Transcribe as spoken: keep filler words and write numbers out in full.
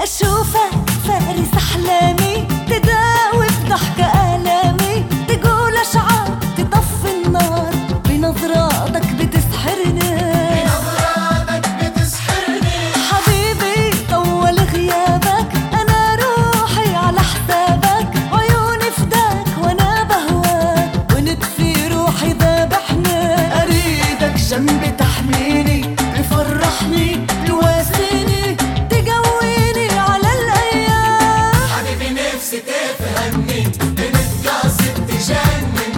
أشوفك فارس أحلامي، تداوي بضحكة آلامي، تقول أشعار تطفي النار، بنظراتك بتسحرني بنظراتك بتسحرني. حبيبي طول غيابك، أنا روحي على حسابك، عيوني فداك وأنا بهواك، ونطفي روحي ذابحني. أريدك جنبي تحميني، تفرحني تواسيني، تقويني على الأيام. حبيبي نفسي تفهمني، بنتقاصد تجنني.